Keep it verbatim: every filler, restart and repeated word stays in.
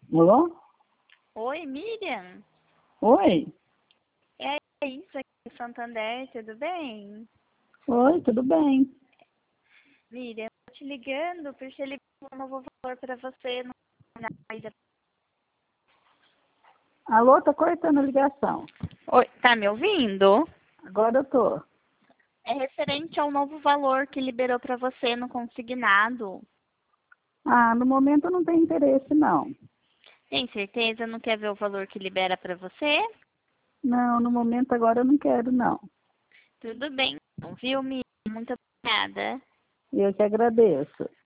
Alô? Oi, Miriam. Oi? É isso aqui do Santander, tudo bem? Oi, tudo bem? Miriam, tô te ligando porque ele deu um novo valor para você no Alô, tá cortando a ligação. Oi, tá me ouvindo? Agora eu tô. É referente ao novo valor que liberou para você no consignado. Ah, no momento eu não tenho interesse, não. Tem certeza? Não quer ver o valor que libera para você? Não, no momento agora eu não quero, não. Tudo bem, então, viu, Miriam? Muito obrigada. Eu que agradeço.